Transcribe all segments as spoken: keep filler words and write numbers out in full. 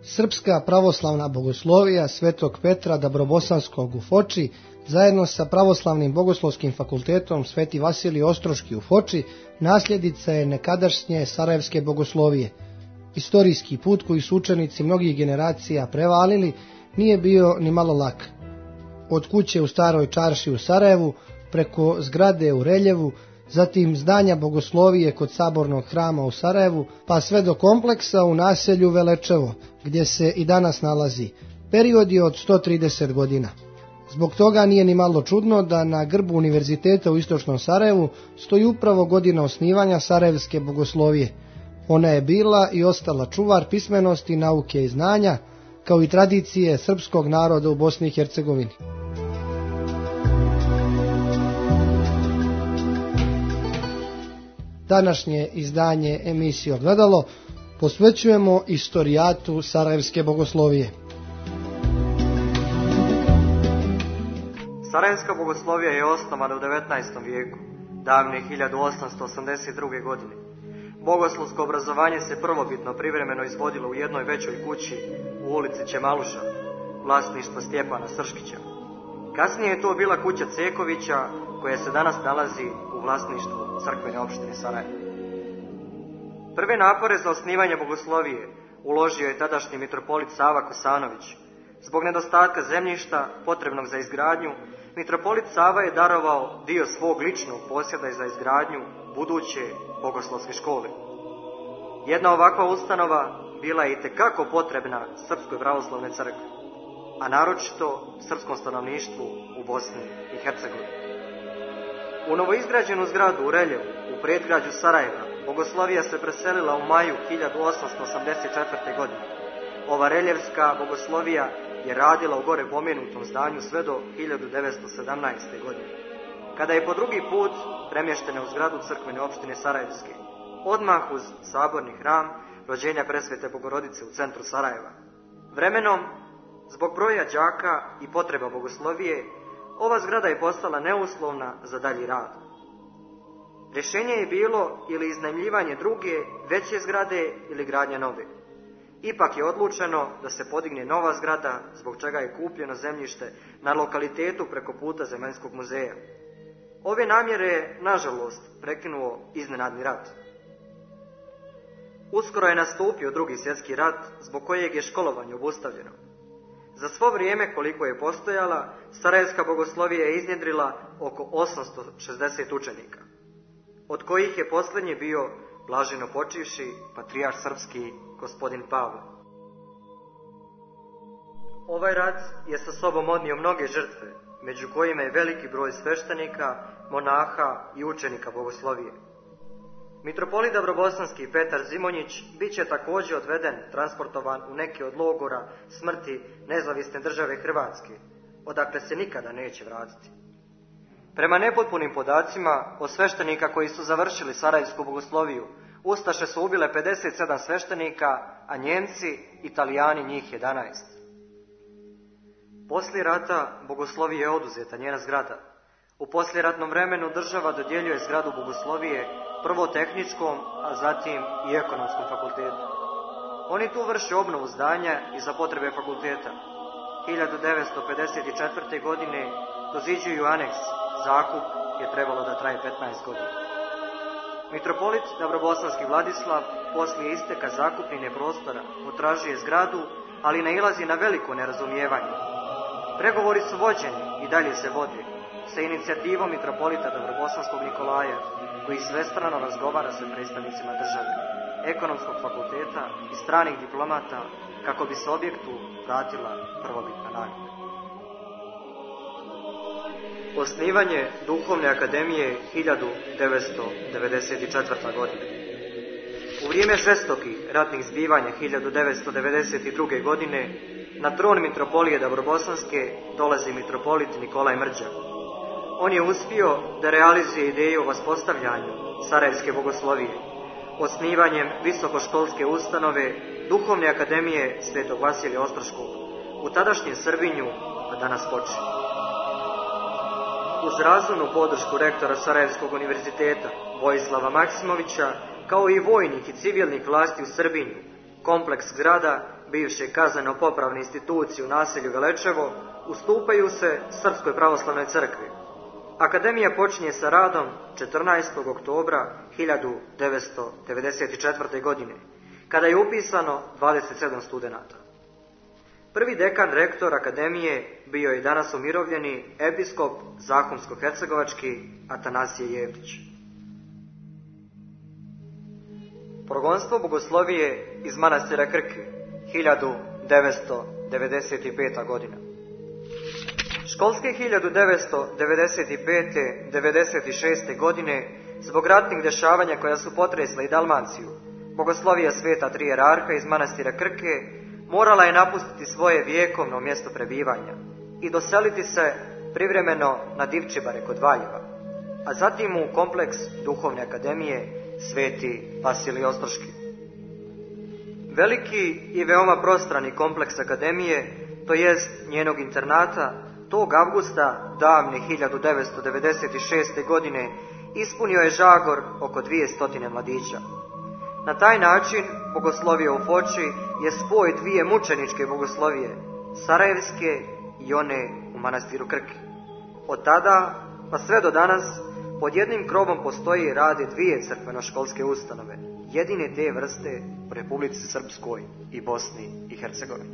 Srpska pravoslavna bogoslovija Svetog Petra Dabrobosanskog u Foči zajedno sa Pravoslavnim bogoslovskim fakultetom Sveti Vasilij Ostroški u Foči nasljednica je nekadašnje sarajevske bogoslovije. Istorijski put koji su učenici mnogih generacija prevalili nije bio ni malo lak. Od kuće u Staroj čarši u Sarajevu, preko zgrade u Reljevu, zatim zdanja bogoslovije kod Sabornog hrama u Sarajevu, pa sve do kompleksa u naselju Velečevo, gdje se i danas nalazi. Period je od sto trideset godina. Zbog toga nije ni malo čudno da na grbu univerziteta u istočnom Sarajevu stoji upravo godina osnivanja sarajevske bogoslovije. Ona je bila i ostala čuvar pismenosti, nauke i znanja, kao i tradicije srpskog naroda u Bosni i Hercegovini. Današnje izdanje emisije Ogledalo posvećujemo istorijatu sarajevske bogoslovije. Sarajevska bogoslovija je osnovana u devetnaestom vijeku, davne hiljadu osamsto osamdeset druge. godine. Bogoslovsko obrazovanje se prvobitno privremeno izvodilo u jednoj većoj kući u ulici Čemaluša, vlasništvo Stjepana Srškića. Kasnije je to bila kuća Cekovića, koja se danas nalazi u vlasništvu crkvene opštine Sarajevo. Prve napore za osnivanje bogoslovije uložio je tadašnji mitropolit Sava Kosanović. Zbog nedostatka zemljišta potrebnog za izgradnju, mitropolit Sava je darovao dio svog ličnog posjeda za izgradnju buduće bogoslovske škole. Jedna ovakva ustanova bila je itekako potrebna Srpskoj pravoslavnoj crkvi, a naročito srpskom stanovništvu u Bosni i Hercegovini. U novoizgrađenu zgradu u Reljevu, u predgrađu Sarajeva, bogoslovija se preselila u maju hiljadu osamsto osamdeset četvrte. godine. Ova reljevska bogoslovija je radila u gore pomenutom zdanju sve do hiljadu devetsto sedamnaeste. godine, kada je po drugi put premještena u zgradu crkvene opštine Sarajevske, odmah uz saborni hram rođenja Presvete Bogorodice u centru Sarajeva. Vremenom, zbog broja đaka i potreba bogoslovije, ova zgrada je postala neuslovna za dalji rad. Rješenje je bilo ili iznajmljivanje druge, veće zgrade ili gradnja nove. Ipak je odlučeno da se podigne nova zgrada, zbog čega je kupljeno zemljište na lokalitetu preko puta Zemaljskog muzeja. Ove namjere je, nažalost, prekinuo iznenadni rat. Uskoro je nastupio drugi svjetski rat, zbog kojeg je školovanje obustavljeno. Za svo vrijeme koliko je postojala, sarajevska bogoslovija je iznjedrila oko osamsto šezdeset učenika, od kojih je posljednji bio blaženo počivši patrijarh srpski gospodin Pavle. Ovaj rat je sa sobom odnio mnoge žrtve, među kojima je veliki broj sveštenika, monaha i učenika bogoslovije. Mitropolit Dabrobosanski Petar Zimonjić bit će također odveden, transportovan u neke od logora smrti nezavisne države Hrvatske, odakle se nikada neće vratiti. Prema nepotpunim podacima od sveštenika koji su završili sarajevsku bogosloviju, ustaše su ubile pedeset sedam sveštenika, a Njemci, Italijani njih jedanaest. Poslije rata bogoslovije je oduzeta njena zgrada. U poslijeratnom vremenu država dodjeljuje zgradu bogoslovije prvo tehničkom, a zatim i ekonomskom fakultetu. Oni tu vrše obnovu zdanja i za potrebe fakulteta. hiljadu devetsto pedeset četvrte. godine doziđuju aneks. Zakup je trebalo da traje petnaest godina. Mitropolit Dabrobosanski Vladislav poslije isteka zakupnine prostora potražuje zgradu, ali nailazi na veliko nerazumijevanje. Pregovori su vođeni i dalje se vode sa inicijativom mitropolita Dabrobosanskog Nikolaja, koji svestrano razgovara sa predstavnicima države, ekonomskog fakulteta i stranih diplomata kako bi se objektu vratila prvobitna namjena. Osnivanje Duhovne akademije hiljadu devetsto devedeset četvrte. godine. U vrijeme žestokih ratnih zbivanja hiljadu devetsto devedeset druge. godine na tron mitropolije Dabrobosanske dolazi mitropolit Nikolaj Mrđa. On je uspio da realizuje ideju o vaspostavljanju sarajevske bogoslovije, osnivanjem visokoškolske ustanove Duhovne akademije Svetog Vasilija Ostroškog u tadašnjem Srbinju, a danas Foči. Uz razumnu podršku rektora Sarajevskog univerziteta Vojislava Maksimovića, kao i vojnih i civilnih vlasti u Srbinju, kompleks zgrada bivše kazneno-popravne institucije u naselju Velečevo ustupaju se Srpskoj pravoslavnoj crkvi. Akademija počinje sa radom četrnaestog oktobra hiljadu devetsto devedeset četvrte. godine, kada je upisano dvadeset sedam studenata. Prvi dekan rektor akademije bio je danas umirovljeni episkop zahumsko-hercegovački Atanasije Jevtić. Progonstvo bogoslovije iz manastira Krke, hiljadu devetsto devedeset peta. godina. Školske hiljadu devetsto devedeset pete devedeset šeste. godine, zbog ratnih dešavanja koja su potresla i Dalmaciju, bogoslovija sveta tri jerarha iz manastira Krke morala je napustiti svoje vjekovno mjesto prebivanja i doseliti se privremeno na Divčibare kod Valjeva, a zatim u kompleks Duhovne akademije Sveti Vasilij Ostroški. Veliki i veoma prostrani kompleks akademije, to jest njenog internata, tog avgusta davne hiljadu devetsto devedeset šeste. godine ispunio je žagor oko dvije mladića. Na taj način bogoslovija u Foči je spoj dvije mučeničke bogoslovije, sarajevske i one u manastiru Krke. Od tada pa sve do danas pod jednim krovom postoji i rade dvije crkveno-školske ustanove, jedine te vrste u Republici Srpskoj i Bosni i Hercegovini.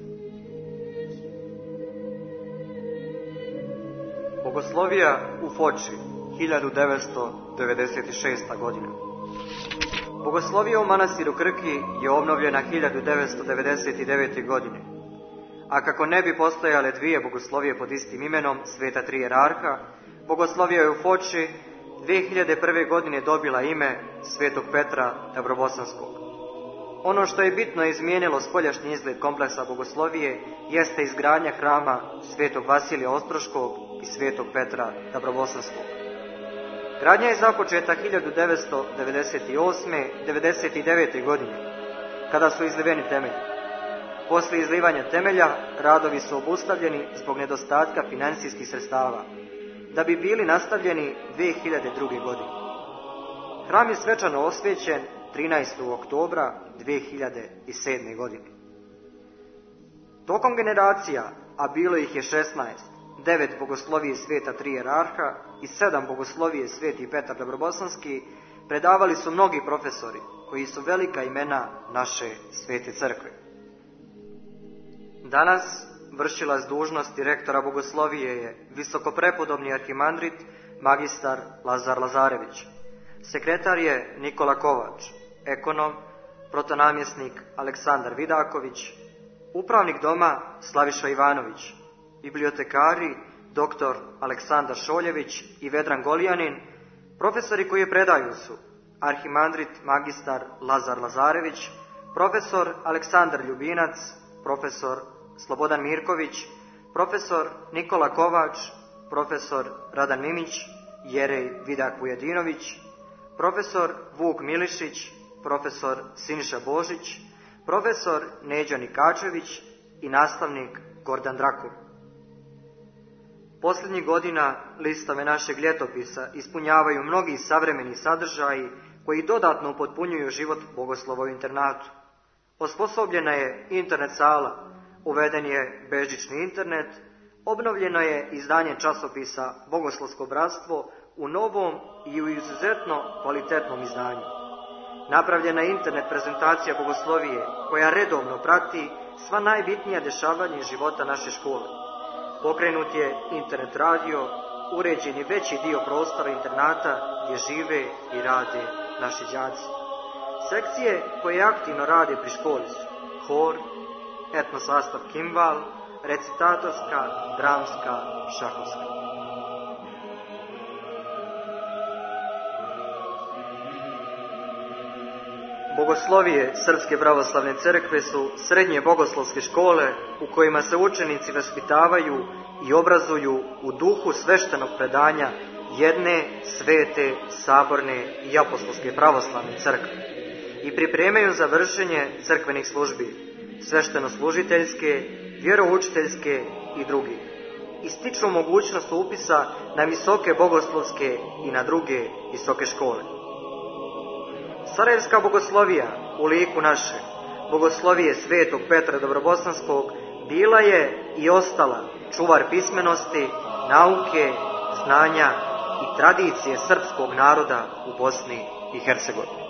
Bogoslovija u Foči, hiljadu devetsto devedeset šesta. godina. Bogoslovija u manastiru Krki je obnovljena hiljadu devetsto devedeset devete. godine, a kako ne bi postojale dvije bogoslovije pod istim imenom sveta tri jerarha, bogoslovija je u Foči dvije hiljade prve. godine dobila ime svetog Petra Dabrobosanskog. Ono što je bitno izmijenilo spoljašnji izgled kompleksa bogoslovije jeste izgradnja hrama svetog Vasilija Ostroškog i svetog Petra Dabrobosanskog. Gradnja je započeta hiljadu devetsto devedeset osme. devedeset devete. godine, kada su izliveni temelji. Poslije izlivanja temelja, radovi su obustavljeni zbog nedostatka financijskih sredstava, da bi bili nastavljeni dvije hiljade druge. godine. Hram je svečano osvećen trinaestog oktobra dvije hiljade sedme. godine. Tokom generacija, a bilo ih je šesnaest, devet bogoslovije sveta tri jerarha i sedam bogoslovije sveti Petar Dabrobosanski, predavali su mnogi profesori koji su velika imena naše svete crkve. Danas vršilac dužnosti rektora bogoslovije je visokoprepodobni arhimandrit magistar Lazar Lazarević. Sekretar je Nikola Kovač, ekonom, protonamjesnik Aleksandar Vidaković, upravnik doma Slaviša Ivanović, bibliotekari doktor Aleksandar Šoljević i Vedran Golijanin. Profesori koji je predaju su arhimandrit magistar Lazar Lazarević, profesor Aleksandar Ljubinac, profesor Slobodan Mirković, profesor Nikola Kovač, profesor Radan Mimić, Jerej Vidak Vujedinović, profesor Vuk Milišić, profesor Siniša Božić, profesor Neđo Nikačević i nastavnik Gordan Drakul. Posljednjih godina listove našeg ljetopisa ispunjavaju mnogi savremeni sadržaji koji dodatno upotpunjuju život bogoslova u internatu. Osposobljena je internet sala, uveden je bežični internet, obnovljeno je izdanje časopisa Bogoslovsko bratstvo u novom i u izuzetno kvalitetnom izdanju. Napravljena je internet prezentacija bogoslovije koja redovno prati sva najbitnija dešavanja života naše škole. Pokrenut je internet radio, uređen je veći dio prostora internata gdje žive i rade naši đaci. Sekcije koje aktivno rade pri školi su hor, etno sastav kimbal, recitatorska, dramska, šahovska. Bogoslovije Srpske pravoslavne crkve su srednje bogoslovske škole u kojima se učenici vaspitavaju i obrazuju u duhu sveštenog predanja jedne svete, saborne i apostolske pravoslavne crkve i pripremaju za vršenje crkvenih službi, svešteno-služiteljske, vjeroučiteljske i druge. I stiču mogućnost upisa na visoke bogoslovske i na druge visoke škole. Sarajevska bogoslovija u liku naše bogoslovije svetog Petra Dobrobosanskog bila je i ostala čuvar pismenosti, nauke, znanja i tradicije srpskog naroda u Bosni i Hercegovini.